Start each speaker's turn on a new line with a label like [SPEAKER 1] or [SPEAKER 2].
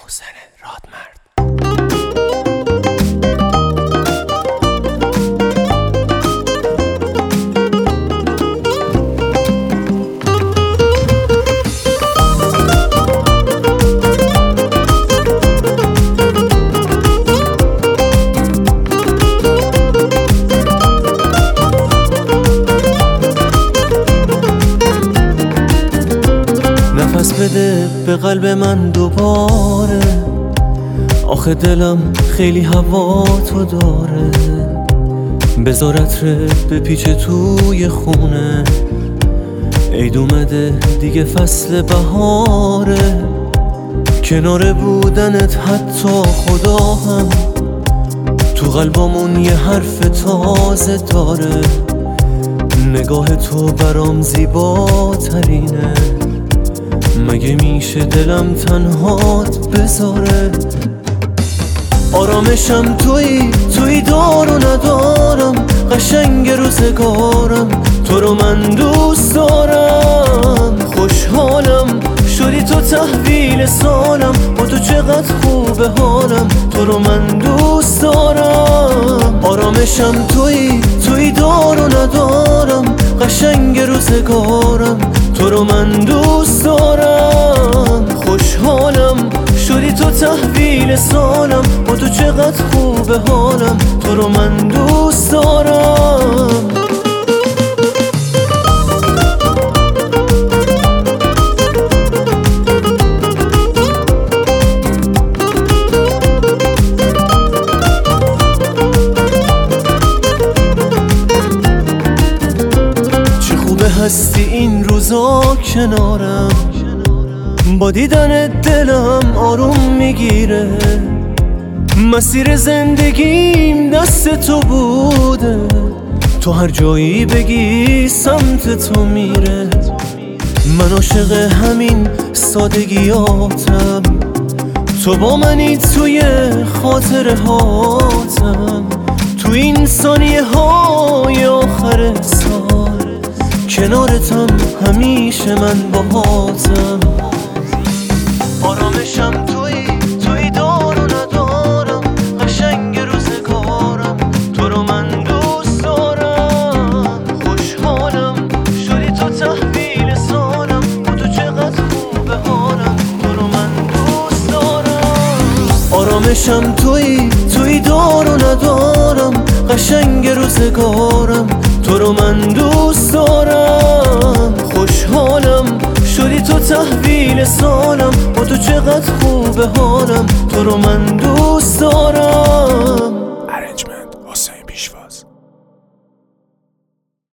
[SPEAKER 1] سوسن رادمرد. نفس بده به قلب من دوباره، آخه دلم خیلی هوا تو داره. بذار عطرت بپیچه توی خونه، عید اومده دیگه فصل بهاره. کنار بودنت حتی خدا هم تو قلبمون یه حرف تازه داره. نگاه تو برام زیباترینه، مگه میشه دلم تنهات بذاره؟ آرامشم توی دار و ندارم، قشنگ روزگارم تو رو من دوست دارم. خوشحالم شدی تو تحویل سالم، با تو چقدر خوبه حالم، تو رو من دوست دارم. آرامشم توی دار و ندارم، قشنگ روزگارم تو رو من دوست دارم. خوشحالم شدی تو تحویل سالم، با تو چقدر خوبه حالم، تو رو من دوست دارم. هستی این روزا کنارم، با دیدن دلم آروم میگیره. مسیر زندگیم دست تو بوده، تو هر جایی بگی سمت تو میره. من عاشق همین سادگیاتم، تو با منی توی خاطره هاتم. تو این ثانیه های آخر سال کنارتم، همیشه من باهاتم. آرامشم توی دار و ندارم، قشنگ روزگارم تو رو من دوست دارم. خوشحالم شدی تو تحویل سالم، با تو چقدر خوبه حالم، تو رو من دوست دارم. آرامشم توی دار و ندارم، قشنگ روزگارم تو رو من دوست دارم. خوشحالم شدی تو تحویل سالم، با تو چقدر خوبه حالم، تو رو من دوست دارم.